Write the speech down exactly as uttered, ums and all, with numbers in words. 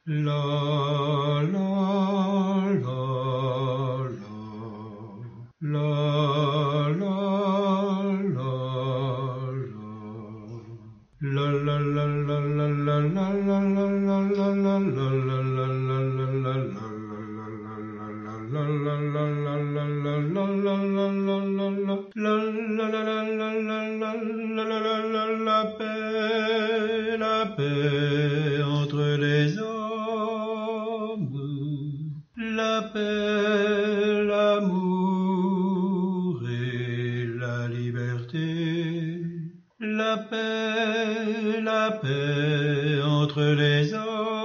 La la la la la la la la la la la la la la la la paix, la paix entre les hommes, la paix, l'amour et la liberté, la paix, la paix entre les hommes.